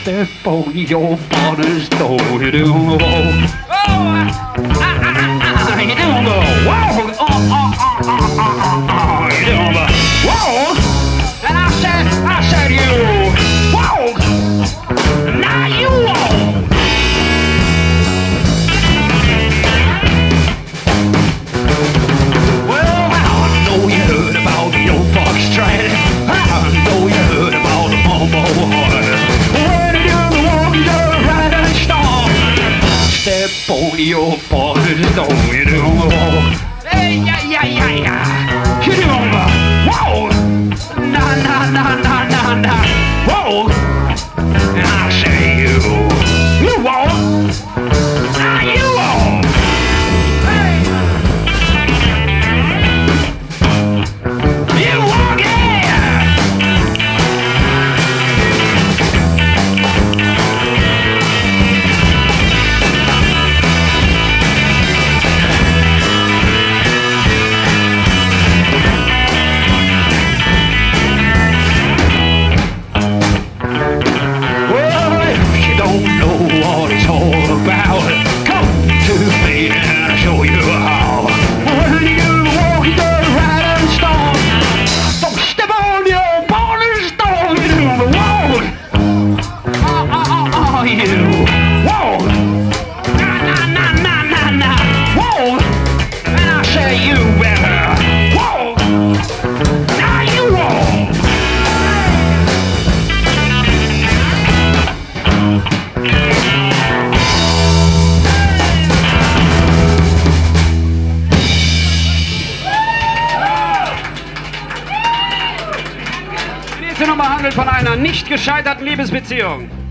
step on your father's toe. You do go, you do go, whoa, you do go, whoa, and I said you, whoa, now you won't. Well, I know you heard about the old foxtrot. I know you heard about the bumbo horse. When you do the walk, you do right and stop. Step on your father's toe, you do walk. Hey, yeah. You do whoa. Nah. Whoa. And I say you won't. Nah, you won't. Hey. You won't, yeah. Well, if you don't know what it's all about, come to me and I'll show you how. When you walk the right and stop, don't step on your partner's toe. You do the walk. You walk. Nah. Walk. And I say you better walk. Now you walk. Die nächste Nummer handelt von einer nicht gescheiterten Liebesbeziehung.